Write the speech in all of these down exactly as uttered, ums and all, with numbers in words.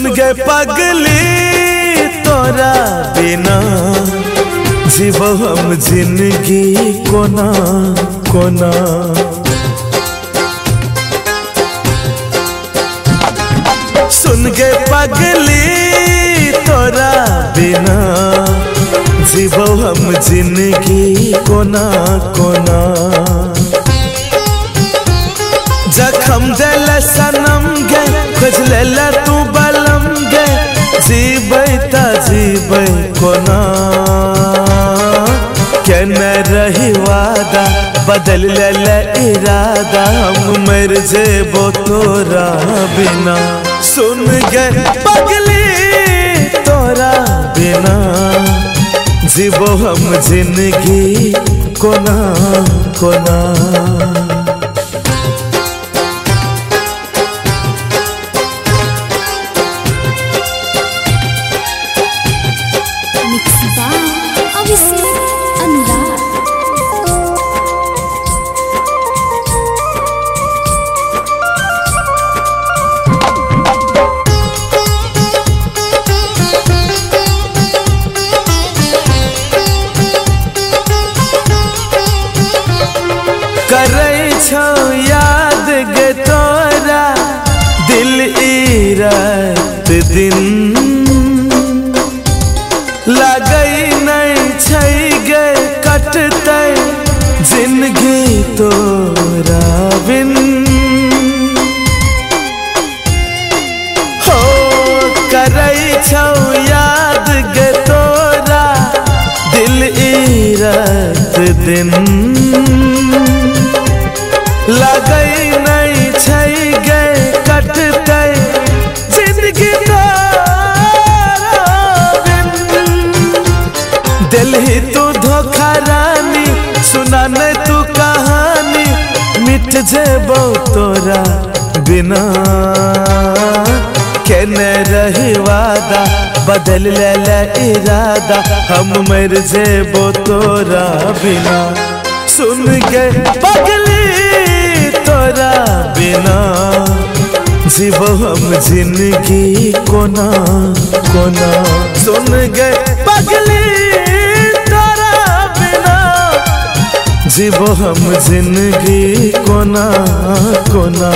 सुन गए पगली तोरा बिना जीवो हम जिंदगी कोना कोना। सुन गए पगली तोरा बिना जीवो हम जिंदगी कोना कोना। जखम दिल सनम गे खोज ले तू बलम गे जीबै ता जीबै कोना। केने रही वादा बदल ले इरादा हम मर जेबो तोरा बिना। सुन गए पगली तोरा बिना जीवो हम जिंदगी कोना कोना। करे छो याद गे तोरा दिल ई रात दिन लगई नहीं छै गे कटते जिंदगी तोरा बिन। हो करे छो याद गे तोरा दिल ई रात दिन लगई नहीं छै गए कटते जिंदगी तोरा बिन। दिल ही तू धोखा रानी सुना नहीं तू कहानी मिट जेबो तोरा बिना। केने रही वादा बदल ले ले इरादा हम मर जेबो तोरा बिना। सुन गए पगली तोरा बिना जीवो हम जिंदगी कोना कोना। सुन गए पगली तोरा बिना जीवो हम जिंदगी कोना कोना।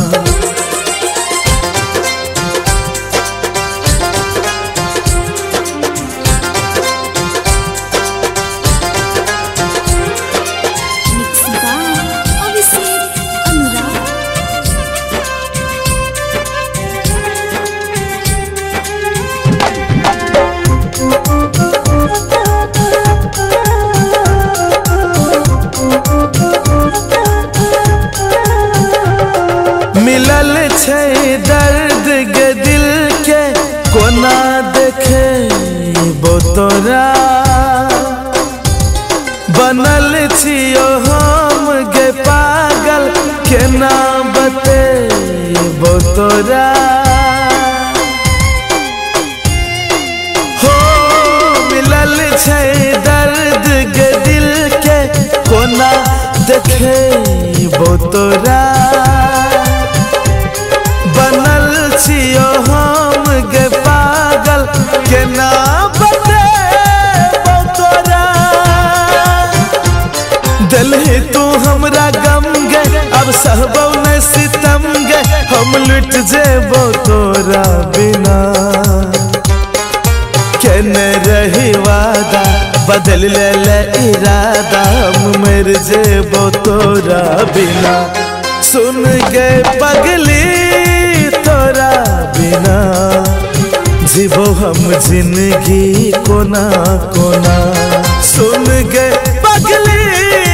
मिलल छै दर्द गे दिल के कोना देखे बो तोरा। बनल छियो हम गे पागल केना बते बो तोरा। हो मिलल छै दर्द गे दिल के कोना देखे बो तोरा। बनल छियो हम गे पागल केना बतेबो तोरा। दिल ही तू हमरा गम गे अब सहबो नहीं सितम गे हम लुट जेबो तोरा बिना। केने रही वादा बदल ले ले इरादा हम मर जेबो तोरा बिना। सुन गए पगली तोरा बिना जीवो हम जिंदगी कोना कोना। सुन गए पगली